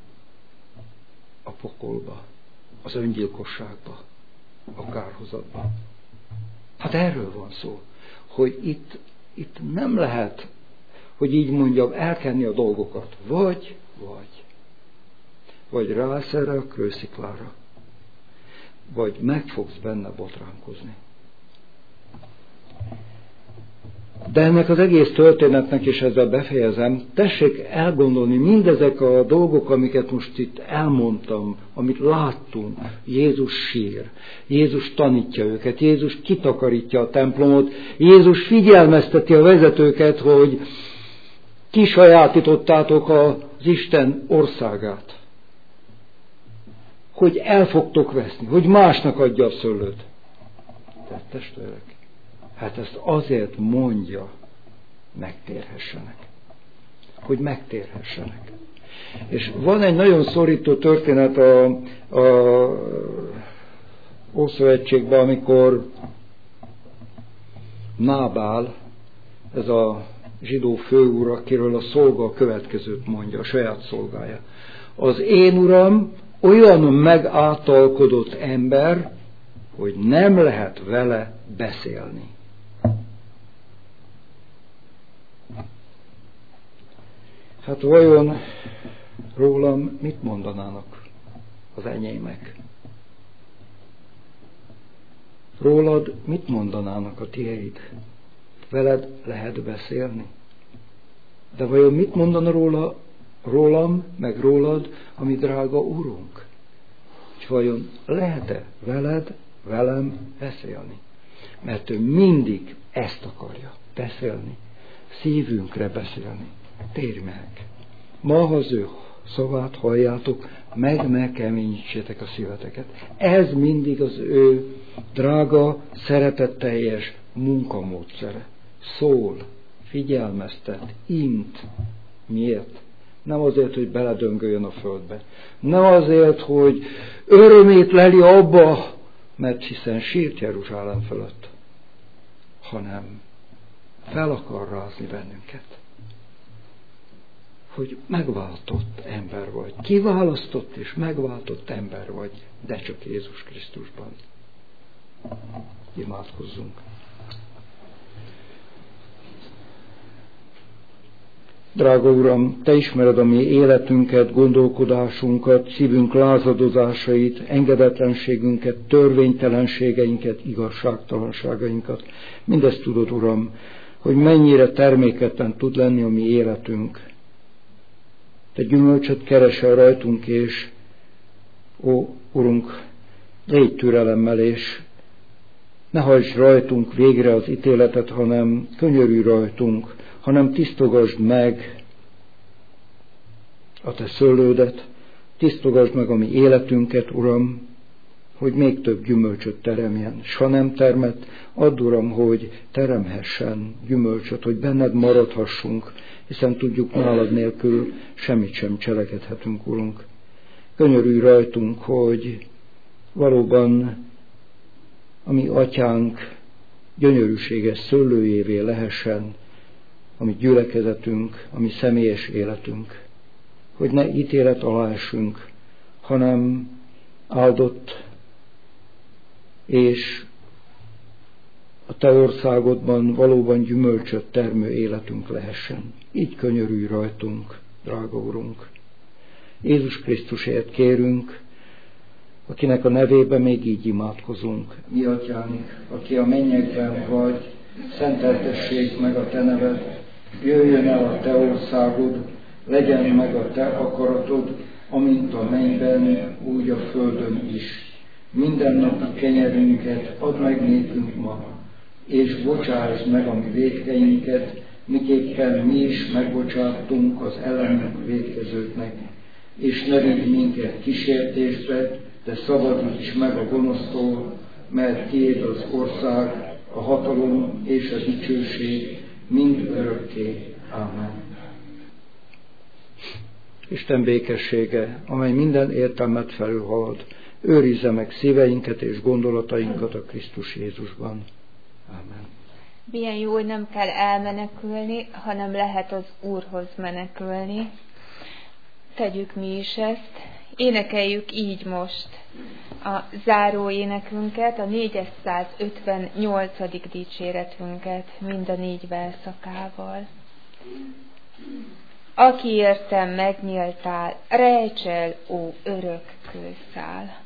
a pokolba, az öngyilkosságba, a kárhozatba. Hát erről van szó, hogy itt nem lehet, hogy így mondjam, elkenni a dolgokat. Vagy ráállsz erre a kősziklára, vagy meg fogsz benne botránkozni. De ennek az egész történetnek, és ezzel befejezem, tessék elgondolni mindezek a dolgok, amiket most itt elmondtam, amit láttunk. Jézus sír, Jézus tanítja őket, Jézus kitakarítja a templomot, Jézus figyelmezteti a vezetőket, hogy kisajátítottátok az Isten országát. Hogy el fogtok veszni, hogy másnak adja a szőlőt. De testvérek, hát ezt azért mondja, megtérhessenek. Hogy megtérhessenek. És van egy nagyon szorító történet a Ószövetségben, amikor Nábál, ez a zsidó főúr, akiről a szolga a következőt mondja, a saját szolgája. Az én uram olyan megáltalkodott ember, hogy nem lehet vele beszélni. Hát vajon rólam mit mondanának az enyémek? Rólad mit mondanának a tiéd? Veled lehet beszélni? De vajon mit mondana rólam, meg rólad, ami drága Urunk? És vajon lehet-e velem beszélni? Mert ő mindig ezt akarja, beszélni, szívünkre beszélni. Térj meg! Ma, ha az ő szavát halljátok, megkeményítsétek a szíveteket. Ez mindig az ő drága, szeretetteljes munkamódszere. Szól, figyelmeztet, int. Miért? Nem azért, hogy beledöngöljön a földbe. Nem azért, hogy örömét leli abba, mert hiszen sírt Jeruzsálem fölött, hanem fel akar rázni bennünket. Hogy megváltott ember vagy. Kiválasztott és megváltott ember vagy, de csak Jézus Krisztusban. Imádkozzunk. Drága Uram, Te ismered a mi életünket, gondolkodásunkat, szívünk lázadozásait, engedetlenségünket, törvénytelenségeinket, igazságtalanságainkat. Mindezt tudod, Uram, hogy mennyire terméketlen tud lenni a mi életünk. Te gyümölcsöt keresel rajtunk, és Urunk, légy türelemmel, és ne hajtsd rajtunk végre az ítéletet, hanem könyörülj rajtunk, hanem tisztogasd meg a Te szőlődet, tisztogasd meg a mi életünket, Uram, hogy még több gyümölcsöt teremjen. S ha nem termet, add, Uram, hogy teremhessen gyümölcsöt, hogy benned maradhassunk, hiszen tudjuk, nálad nélkül semmit sem cselekedhetünk, Urunk. Könyörülj rajtunk, hogy valóban a mi atyánk gyönyörűséges szőlőjévé lehessen a mi gyülekezetünk, a mi személyes életünk, hogy ne ítélet alá essünk, hanem áldott és a Te országodban valóban gyümölcsöt termő életünk lehessen. Így könyörülj rajtunk, drága Urunk. Jézus Krisztusért kérünk, akinek a nevében még így imádkozunk. Mi atyánk, aki a mennyekben vagy, szenteltessék meg a Te neved, jöjjön el a Te országod, legyen meg a Te akaratod, amint a mennyben, úgy a földön is. Mindennapi kenyerünket add meg nékünk ma, és bocsásd meg a mi vétkeinket, miképpen mi is megbocsáttunk az ellenünk vétkezőknek. És ne vigy minket kísértésbe, de szabadíts meg a gonosztól, mert tiéd az ország, a hatalom és a dicsőség mind örökké. Ámen. Isten békessége, amely minden értelmet felülhalad, őrizze meg szíveinket és gondolatainkat a Krisztus Jézusban. Ámen. Milyen jó, hogy nem kell elmenekülni, hanem lehet az Úrhoz menekülni. Tegyük mi is ezt. Énekeljük így most a záró énekünket, a 458. dicséretünket, mind a 4 verszakával. Aki értem megnyíltál, rejts el, ó örök kőszál.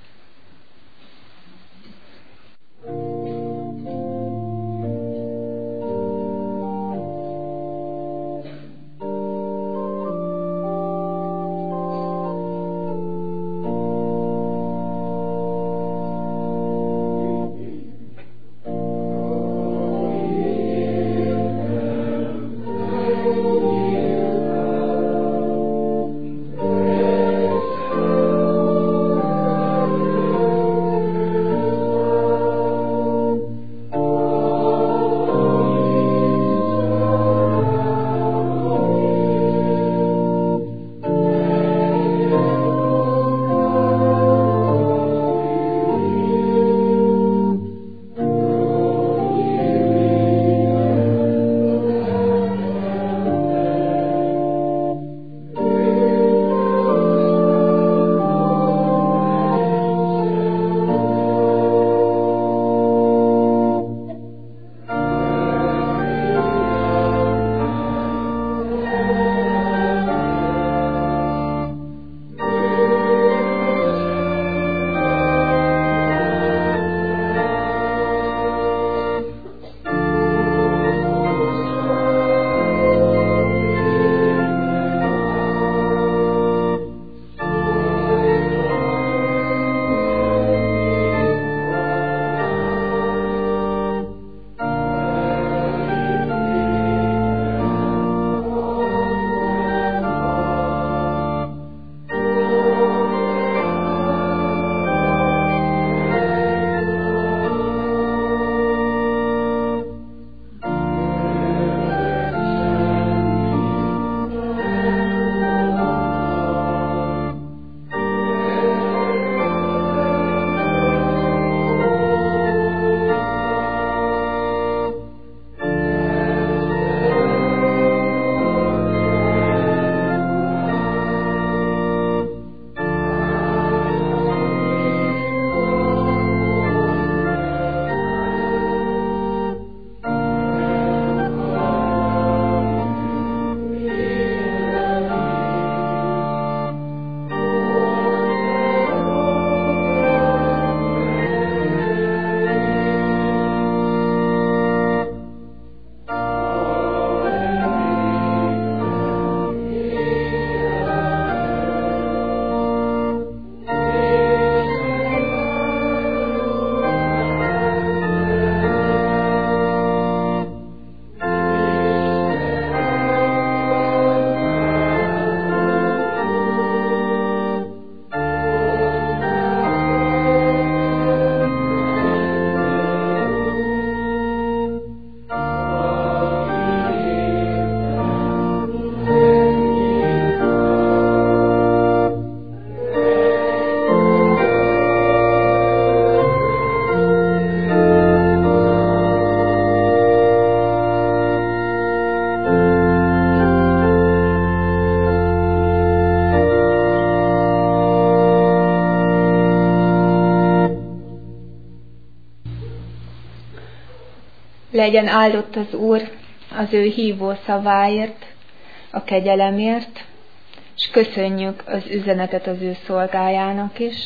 Legyen áldott az Úr az ő hívó szaváért, a kegyelemért, és köszönjük az üzenetet az ő szolgájának is.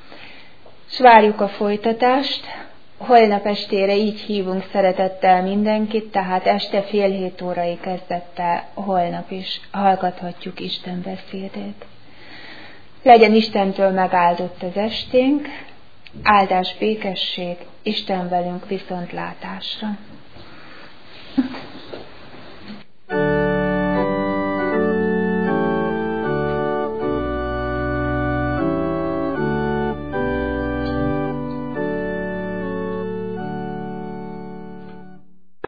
És várjuk a folytatást. Holnap estére így hívunk szeretettel mindenkit, tehát este 6:30 kezdettel holnap is hallgathatjuk Isten beszédét. Legyen Istentől megáldott az esténk, áldás, békesség, Isten velünk viszontlátásra.